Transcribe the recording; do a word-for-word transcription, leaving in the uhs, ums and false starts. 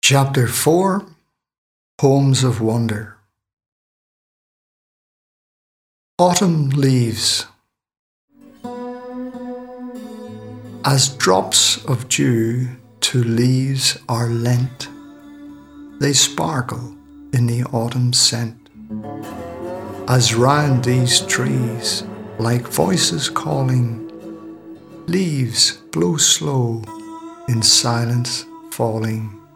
Chapter four, Poems of Wonder. Autumn leaves. As drops of dew to leaves are lent, they sparkle in the autumn scent. As round these trees, like voices calling, leaves blow slow in silence falling.